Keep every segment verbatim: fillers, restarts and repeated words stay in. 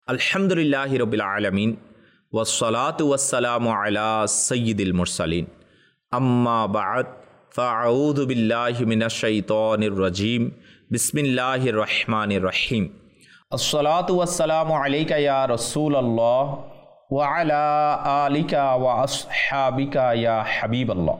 আলহামদুলিল্লাহি রাব্বিল আলামিন ওয়াসসালাতু ওয়াসসালামু আলা সাইয়্যিদিল মুরসালিন আম্মা বা'দ ফাআউযু বিল্লাহি মিনাশ শাইতানির রাজীম বিসমিল্লাহির রহমানির রহিম আসসালাতু ওয়াসসালামু আলাইকা ইয়া রাসূলুল্লাহ ওয়া আলা আলিকা ওয়া আসহাবিকা ইয়া হাবিবাল্লাহ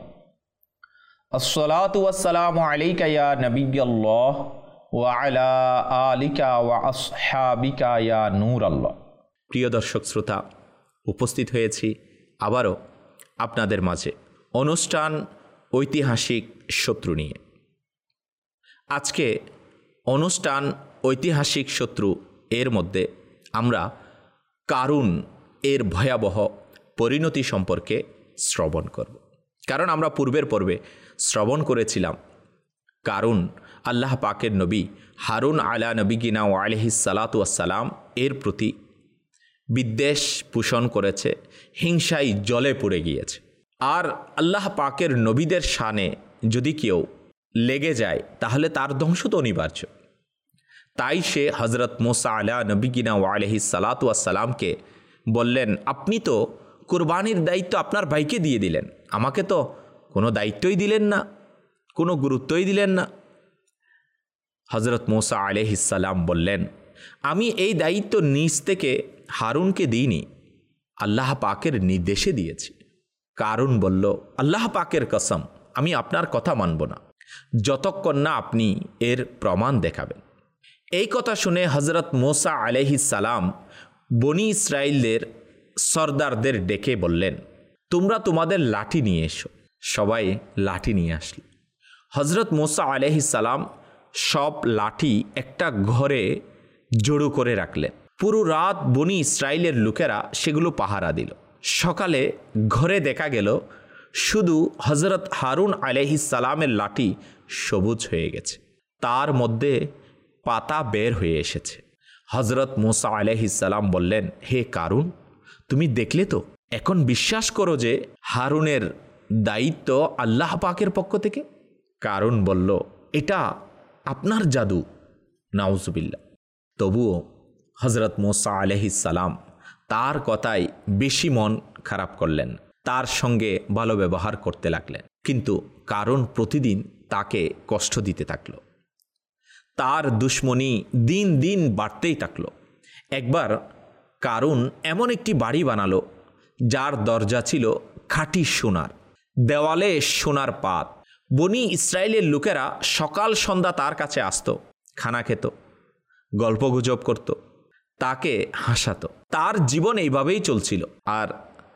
আসসালাতু ওয়াসসালামু আলাইকা ইয়া নবিয়্যাল্লাহ ওয়া আলা আলিকা ওয়া আসহাবিকা ইয়া নূরাল্লাহ। প্রিয় দর্শক শ্রোতা, উপস্থিত হয়েছি আবারও আপনাদের মাঝে অনুষ্ঠান ঐতিহাসিক শত্রু নিয়ে। আজকে অনুষ্ঠান ঐতিহাসিক শত্রু এর মধ্যে আমরা কারুন এর ভয়াবহ পরিণতি সম্পর্কে শ্রবণ করব। কারণ আমরা পূর্বের পর্বে শ্রবণ করেছিলাম কারুন আল্লাহ পাকের নবী হারুন আলা নবিগিনা ওয়া আলাইহিস সালাতু ওয়াসসালাম এর প্রতি বিদ্বেষ পোষণ করেছে, হিংসায় জ্বলে পড়ে গিয়েছে। আর আল্লাহ পাকের নবীদের শানে যদি কেউ লেগে যায় তাহলে তার ধ্বংস তো অনিবার্য। তাই সে হজরত মুসা আলা নবিগিনা ওয়া আলাইহিস সালাতু ওয়াসসালামকে বললেন, আপনি তো কুরবানির দায়িত্ব আপনার ভাইকে দিয়ে দিলেন, আমাকে তো কোনো দায়িত্বই দিলেন না, কোনো গুরুত্বই দিলেন না। হজরত মুসা আলাইহিস সালাম বললেন, আমি এই দায়িত্ব নিজ থেকে হারুনকে দিইনি, আল্লাহ পাকের নির্দেশে দিয়েছি। কারুন বলল, আল্লাহ পাকের কসম, আমি আপনার কথা মানব না যতক্ষণ না আপনি এর প্রমাণ দেখাবেন। এই কথা শুনে হজরত মুসা আলাইহিস সালাম বনি ইসরাইলদের সর্দারদের ডেকে বললেন, তোমরা তোমাদের লাঠি নিয়ে এসো। সবাই লাঠি নিয়ে আসল। হজরত মুসা আলাইহিস সালাম সব লাঠি একটা ঘরে জড়ো করে রাখলেন। পুরো রাত বনি ইসরাইলের লোকেরা সেগুলো পাহারা দিল। সকালে ঘরে দেখা গেল শুধু হজরত হারুন আলাইহিস সালামের লাঠি সবুজ হয়ে গেছে, তার মধ্যে পাতা বের হয়ে এসেছে। হজরত মুসা আলাইহিস সালাম বললেন, হে কারুন, তুমি দেখলে তো, এখন বিশ্বাস করো যে হারুনের দায়িত্ব আল্লাহ পাকের পক্ষ থেকে? কারুন বলল, এটা আপনার জাদু, নাউজুবিল্লাহ। তবুও হজরত মুসা আলাইহিস সালাম তার কথায় বেশি মন খারাপ করলেন, তার সঙ্গে ভালো ব্যবহার করতে লাগলেন। কিন্তু কারুন প্রতিদিন তাকে কষ্ট দিতে থাকল, তার দুশ্মনী দিন দিন বাড়তেই থাকল। একবার কারুন এমন একটি বাড়ি বানালো যার দরজা ছিল খাঁটি সোনার, দেওয়ালে সোনার পাত। বনি ইসরায়েলের লোকেরা সকাল সন্ধ্যা তার কাছে আসতো, খানা খেত, গল্পগুজব করত, তাকে হাসাতো। তার জীবন এইভাবেই চলছিল। আর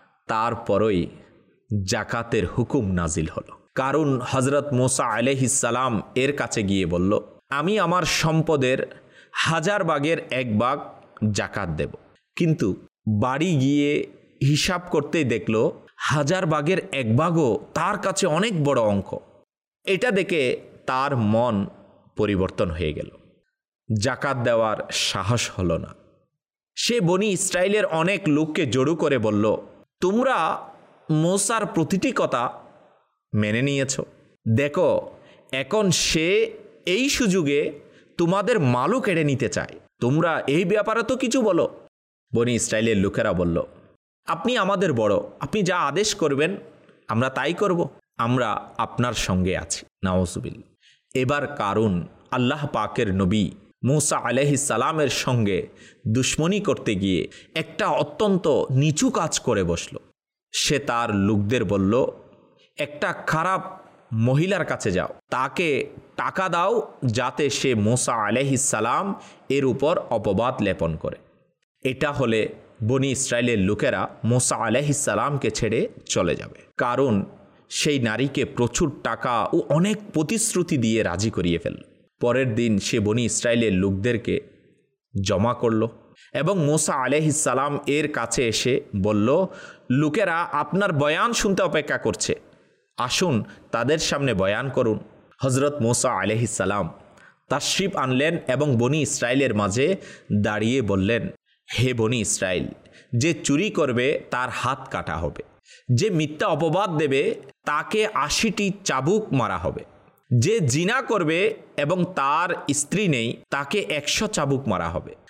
তারপরই জাকাতের হুকুম নাজিল হলো। কারণ হজরত মুসা আলাইহিস সালাম এর কাছে গিয়ে বলল, আমি আমার সম্পদের হাজার ভাগের এক ভাগ জাকাত দেব। কিন্তু বাড়ি গিয়ে হিসাব করতেই দেখল হাজার ভাগের এক ভাগও তার কাছে অনেক বড় অঙ্ক। এটা দেখে তার মন পরিবর্তন হয়ে গেল, জাকাত দেওয়ার সাহস হলো না। সে বনি ইসরায়েলের অনেক লোককে জড়ো করে বলল, তোমরা মুসার প্রতিটি কথা মেনে নিয়েছ, দেখো এখন সে এই সুযোগে তোমাদের মালও কেড়ে নিতে চায়, তোমরা এই ব্যাপারে তো কিছু বলো। বনি ইসরায়েলের লোকেরা বলল, আপনি আমাদের বড়, আপনি যা আদেশ করবেন আমরা তাই করব, আমরা আপনার সঙ্গে আছি, নাউজুবিল্লাহ। এবার কারুন আল্লাহ পাকের নবী মুসা আলাইহিস সালামের সঙ্গে দুশ্মনী করতে গিয়ে একটা অত্যন্ত নিচু কাজ করে বসল। সে তার লোকদের বলল, একটা খারাপ মহিলার কাছে যাও, তাকে টাকা দাও যাতে সে মুসা আলাইহিস সালাম এর উপর অপবাদ লেপন করে। এটা হলে বনি ইসরায়েলের লোকেরা মুসা আলাইহিস সালামকে ছেড়ে চলে যাবে। কারণ সেই নারীকে প্রচুর টাকা ও অনেক প্রতিশ্রুতি দিয়ে রাজি করিয়ে ফেলল। পরের দিন সে বনি ইসরায়েলের লোকদেরকে জমা করল এবং মুসা আলাইহিস সালাম এর কাছে এসে বলল, লোকেরা আপনার বয়ান শুনতে অপেক্ষা করছে, আসুন তাদের সামনে বয়ান করুন। হজরত মুসা আলাইহিস সালাম তাশরিফ আনলেন এবং বনি ইসরায়েলের মাঝে দাঁড়িয়ে বললেন, হে বনি ইসরায়েল, যে চুরি করবে তার হাত কাটা হবে, যে মিথ্যা অপবাদ দেবে তাকে আশিটি চাবুক মারা হবে, যে জিনা করবে এবং তার স্ত্রী নেই তাকে একশো চাবুক মারা হবে,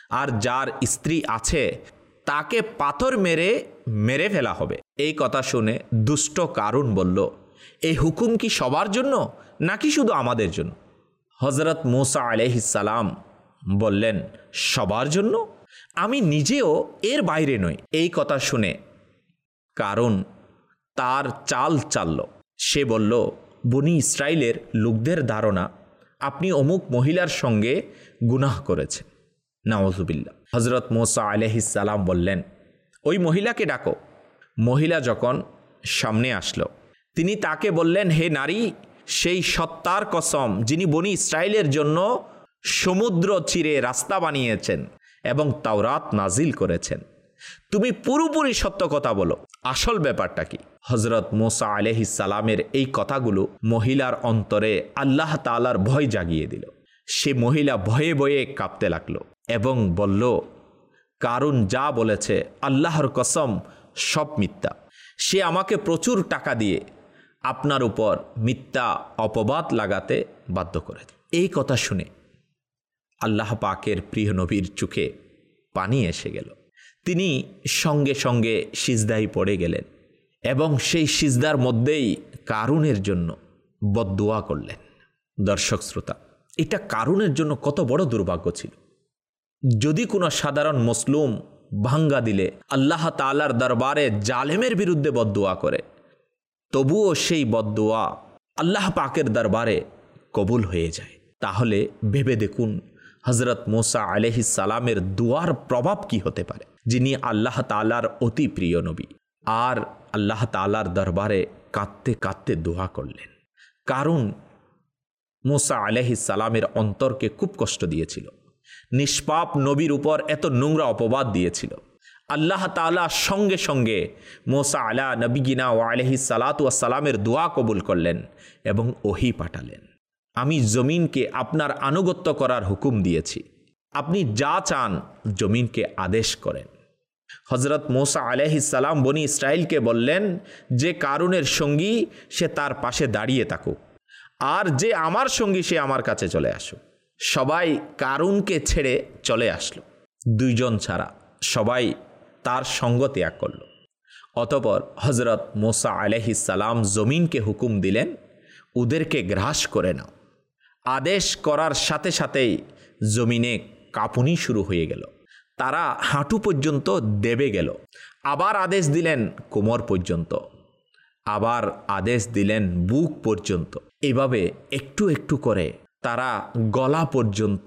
আর যার স্ত্রী আছে তাকে পাথর মেরে মেরে ফেলা হবে। এই কথা শুনে দুষ্ট কারুন বলল, এই হুকুম কি সবার জন্য নাকি শুধু আমাদের জন্য? হযরত মূসা আলাইহিস সালাম বললেন, সবার জন্য, আমি নিজেও এর বাইরে নই। এই কথা শুনে কারুন তার চাল চালল। সে বলল, বনি ইসরাইলের লোকদের ধারণা আপনি অমুক মহিলার সঙ্গে গুনাহ করেছেন। নাউযুবিল্লাহ। হযরত মূসা আলাইহিস সালাম বললেন, ওই মহিলাকে ডাকো। মহিলা যখন সামনে আসলো, তিনি তাকে বললেন, হে নারী, সেই সত্তার কসম যিনি বনি ইসরাইলের জন্য সমুদ্র চিরে রাস্তা বানিয়েছেন এবং তাওরাত নাজিল করেছেন, তুমি পুরোপুরি সত্য কথা বলো, আসল ব্যাপারটা কি? হযরত মূসা আলাইহিস সালামের এই কথাগুলো মহিলার অন্তরে আল্লাহ তাআলার ভয় জাগিয়ে দিল। সে মহিলা ভয়ে ভয়ে কাঁপতে লাগলো এবং বলল, কারুন যা বলেছে আল্লাহর কসম সব মিথ্যা। সে আমাকে প্রচুর টাকা দিয়ে আপনার উপর মিথ্যা অপবাদ লাগাতে বাধ্য করে। এই কথা শুনে আল্লাহ পাকের প্রিয় নবীর চোখে পানি এসে গেল। তিনি সঙ্গে সঙ্গে সিজদায় পড়ে গেলেন এবং সেই সিজদার মধ্যেই কারুনের জন্য বদদুয়া করলেন। দর্শক শ্রোতা, এটা কারুনের জন্য কত বড় দুর্ভাগ্য ছিল। যদি কোনো সাধারণ মুসলিম ভাঙ্গা দিলে আল্লাহ তাআলার দরবারে জালেমের বিরুদ্ধে বদদুয়া করে, তবুও সেই বদদুয়া আল্লাহ পাকের দরবারে কবুল হয়ে যায়। তাহলে ভেবে দেখুন হযরত মূসা আলাইহিস সালামের দুয়ার প্রভাব কি হতে পারে, যিনি আল্লাহ তাআলার অতি প্রিয় নবী। আর আল্লাহ তাআলার দরবারে কাঁদতে কাঁদতে দোয়া করলেন। কারণ মূসা আলাইহিস সালামের অন্তরকে খুব কষ্ট দিয়েছিল। নিষ্পাপ নবীর উপর এত নোংরা অপবাদ দিয়েছিল। আল্লাহ তাআলা সঙ্গে সঙ্গে মূসা আলা নবিয়িনা ওয়া আলাইহিস সালাতু ওয়াস সালামের দোয়া কবুল করলেন এবং ওহী পাঠালেন। আমি জমিনকে আপনার আনুগত্য করার হুকুম দিয়েছি, আপনি যা চান জমিনকে আদেশ করেন। হযরত মূসা আলাইহিস সালাম বনি ইসরাইলকে বললেন, যে কারুনের সঙ্গী সে তার পাশে দাঁড়িয়ে থাকুক, আর যে আমার সঙ্গী সে আমার কাছে চলে আসুক। সবাই কারুনকে ছেড়ে চলে আসলো, দুইজন ছাড়া সবাই তার সঙ্গ ত্যাগ করল। অতঃপর হযরত মূসা আলাইহিস সালাম জমিনকে হুকুম দিলেন, ওদেরকে গ্রাস করে নাও। আদেশ করার সাথে সাথেই জমিনে কাঁপুনি শুরু হয়ে গেল। তারা হাঁটু পর্যন্ত দেবে গেল। আবার আদেশ দিলেন কোমর পর্যন্ত, আবার আদেশ দিলেন বুক পর্যন্ত। এভাবে একটু একটু করে তারা গলা পর্যন্ত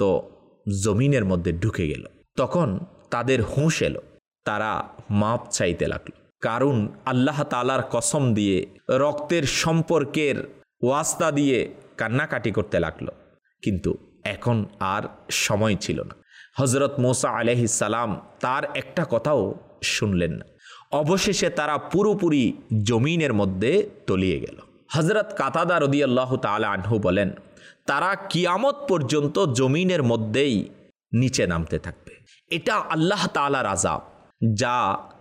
জমিনের মধ্যে ঢুকে গেল। তখন তাদের হুঁশ এলো, তারা মাপ চাইতে লাগলো। কারণ আল্লাহ তাআলার কসম দিয়ে রক্তের সম্পর্কের ওয়াস্তা দিয়ে কান্নাকাটি করতে লাগলো। কিন্তু এখন আর সময় ছিল না। হযরত মূসা আলাইহিস সালাম তার একটা কথাও শুনলেন না। অবশেষে তারা পুরোপুরি জমিনের মধ্যে তলিয়ে গেল। হযরত কাতাদা রাদিয়াল্লাহু তাআলা আনহু বলেন, তারা কিয়ামত পর্যন্ত জমিনের মধ্যেই নিচে নামতে থাকবে। এটা আল্লাহ তাআলার আযাব, যা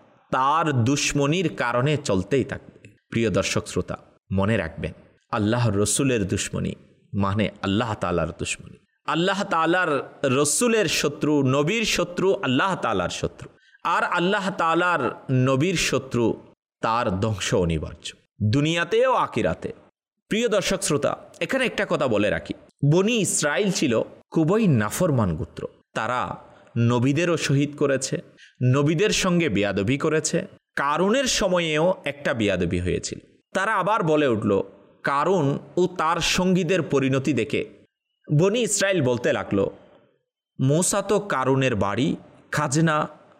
তার দুশমনির কারণে চলতেই থাকবে। প্রিয় দর্শক শ্রোতা, মনে রাখবেন, আল্লাহর রসুলের দুশমনি মানে আল্লাহ তাআলার দুশমনি। আল্লাহ তাআলার রসুলের শত্রু, নবীর শত্রু আল্লাহ তাআলার শত্রু, আর আল্লাহ তাআলার নবীর শত্রু তার ধ্বংস অনিবার্য, দুনিয়াতেও আখিরাতে। প্রিয় দর্শক শ্রোতা, এখানে একটা কথা বলে রাখি, বনি ইসরাইল ছিল খুবই নাফরমান গোত্র। তারা নবীদেরও শহীদ করেছে, নবীদের সঙ্গে বেয়াদবি করেছে। কারুনের সময়েও একটা বেয়াদবি হয়েছিল। তারা আবার বলে উঠল, কারুন ও তার সঙ্গীদের পরিণতি দেখে বনি ইসরাইল বলতে লাগলো, মূসা তো কারুনের বাড়ি, খাজনা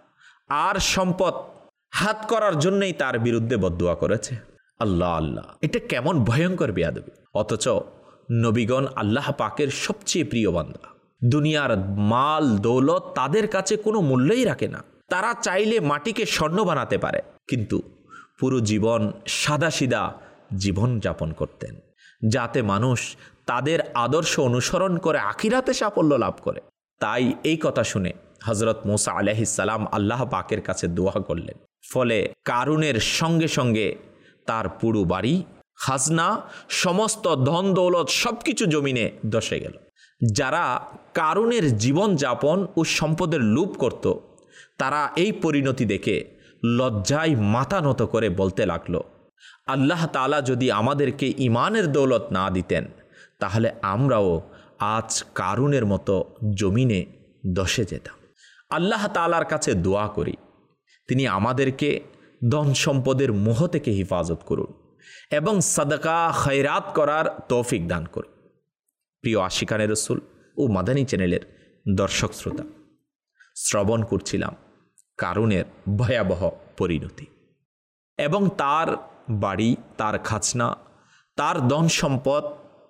আর সম্পদ হাত করার জন্যই তার বিরুদ্ধে বদদুয়া করেছে। আল্লাহ আল্লাহ, এটা কেমন ভয়ঙ্কর বেয়াদবি! অথচ নবীগণ আল্লাহ পাকের সবচেয়ে প্রিয় বান্দা। দুনিয়ার মাল দৌলত তাদের কাছে কোনো মূল্যই রাখে না। তারা চাইলে মাটিকে স্বর্ণ বানাতে পারে, কিন্তু পুরো জীবন সাদাসিধা জীবন যাপন করতেন, যাতে মানুষ তাদের আদর্শ অনুসরণ করে আখিরাতে সাফল্য লাভ করে। তাই এই কথা শুনে হযরত মূসা আলাইহিস সালাম আল্লাহ পাকের কাছে দোয়া করলেন। ফলে কারুনের সঙ্গে সঙ্গে তার পুরো বাড়ি, খাজনা, সমস্ত ধন দৌলত সবকিছু জমিনে ধসে গেল। যারা কারুনের জীবনযাপন ও সম্পদের লোভ করত, তারা এই পরিণতি দেখে লজ্জায় মাথা নত করে বলতে লাগলো, আল্লাহ তাআলা যদি আমাদেরকে ইমানের দৌলত না দিতেন তাহলে আমরাও আজ কারুনের মতো জমিনে দশে যেতাম। আল্লাহ তাআলার কাছে দোয়া করি, তিনি আমাদেরকে ধন সম্পদের মোহ থেকে হেফাজত করুন এবং সাদাকা খয়রাত করার তৌফিক দান করুন। প্রিয় আশিকানে রসুল ও মাদানী চ্যানেলের দর্শক শ্রোতা, শ্রবণ করছিলাম কারুনের ভয়াবহ পরিণতি এবং তার বাড়ি, তার খাজনা, তার ধন সম্পদ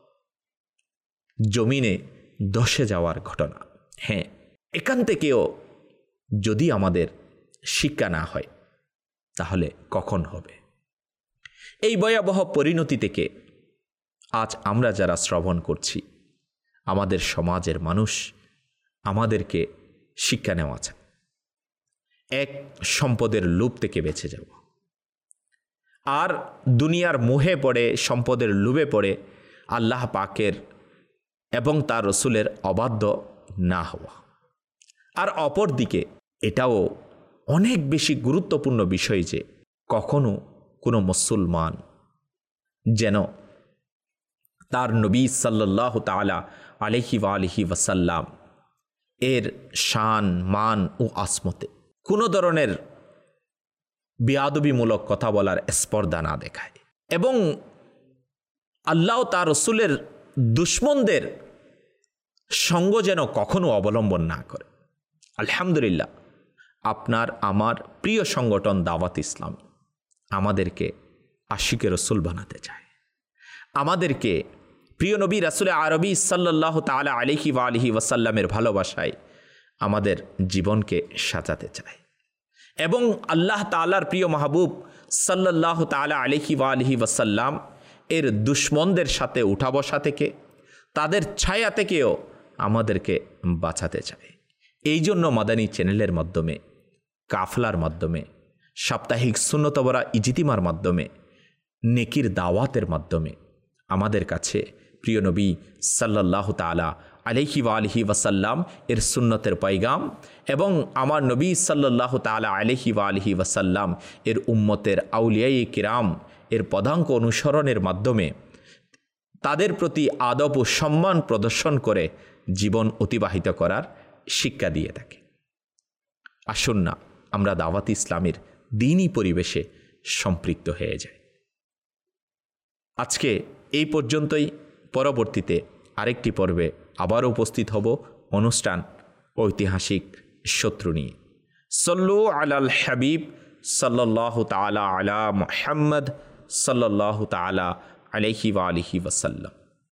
জমিনে ধসে যাওয়ার ঘটনা। হ্যাঁ, এখান থেকেও যদি আমাদের শিক্ষা না হয় তাহলে কখন হবে? এই ভয়াবহ পরিণতি থেকে আজ আমরা যারা শ্রবণ করছি, আমাদের সমাজের মানুষ আমাদেরকে শিক্ষা নেওয়া চায়। এক, সম্পদের লোভ থেকে বেঁচে যাব, আর দুনিয়ার মোহে পড়ে, সম্পদের লোভে পড়ে আল্লাহ পাকের এবং তার রসুলের অবাধ্য না হওয়া। আর অপর দিকে এটাও অনেক বেশি গুরুত্বপূর্ণ বিষয় যে কখনো কোনো মুসলমান যেন তার নবী সাল্লাল্লাহু তাআলা আলাইহি ওয়া আলিহি ওয়াসাল্লাম এর শান, মান ও আসমতে কোনো ধরনের বেয়াদবিমূলক কথা বলার স্পর্ধা না দেখায় এবং আল্লাহ তার রসুলের দুশমনদের সঙ্গ যেন কখনো অবলম্বন না করে। আলহামদুলিল্লাহ, আপনার আমার প্রিয় সংগঠন দাওয়াত ইসলাম আমাদেরকে আশিকে রসুল বানাতে চায়, আমাদেরকে প্রিয় নবী রাসূল আরবি সাল্লাল্লাহু তাআলা আলাইহি ওয়া আলিহি ওয়াসাল্লামের ভালোবাসায় আমাদের জীবনকে সাজাতে চায় এবং আল্লাহ তাআলার প্রিয় মাহবুব সাল্লাল্লাহু তাআলা আলাইহি ওয়া আলিহি ওয়াসাল্লাম এর দুশমনদের সাথে উঠা বসা থেকে, তাদের ছায়া থেকেও আমাদেরকে বাঁচাতে চায়। এই জন্য মাদানী চ্যানেলের মাধ্যমে, কাফলার মাধ্যমে, সাপ্তাহিক সুন্নতবরা ইজতিমার মাধ্যমে, নেকির দাওয়াতের মাধ্যমে আমাদের কাছে প্রিয় নবী সাল্লাল্লাহু তাআলা আলাইহি ওয়া আলিহি ওয়াসাল্লাম এর সুন্নতের পয়গাম এবং আমার নবী সাল্লাল্লাহু তাআলা আলাইহি ওয়া আলিহি ওয়াসাল্লাম এর উম্মতের আউলিয়ায়ে কিরাম এর পদাঙ্ক অনুসরণের মাধ্যমে তাদের প্রতি আদব ও সম্মান প্রদর্শন করে জীবন অতিবাহিত করার শিক্ষা দিয়ে থাকে। আসুন না আমরা দাওয়াত ইসলামের দ্বীনি পরিবেশে সম্পৃক্ত হয়ে যাই। আজকে এই পর্যন্তই। পরবর্তীতে আরেকটি পর্বে আবারও উপস্থিত হব অনুষ্ঠান ঐতিহাসিক শত্রু নিয়ে। সল্লু আলাল হাবিব সাল্লাল্লাহু তাআলা আলা মুহাম্মদ সাল্লাল্লাহু তাআলা আলাইহি ওয়া আলিহি ওয়াসাল্লাম।